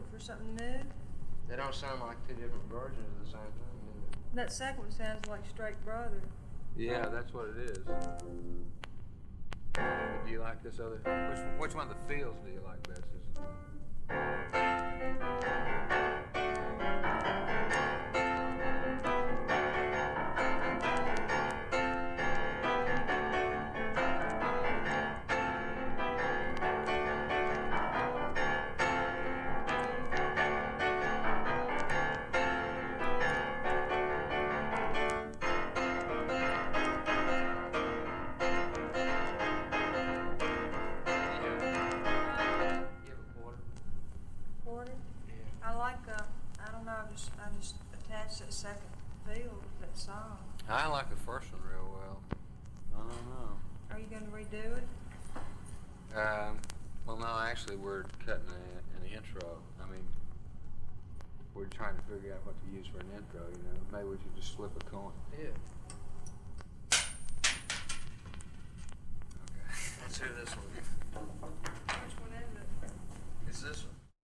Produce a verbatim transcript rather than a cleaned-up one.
looking for something new? They don't sound like two different versions of the same thing, do they? That second one sounds like Straight Brother. Yeah, that's what it is. Do you like this other? Which which one of the fields do you like best? That second feel of that song. I like the first one real well. I don't know. Are you going to redo it? Um, well, no, actually, we're cutting a, an intro. I mean, we're trying to figure out what to use for an intro, you know. Maybe we should just flip a coin. Yeah. Okay. Let's hear this one.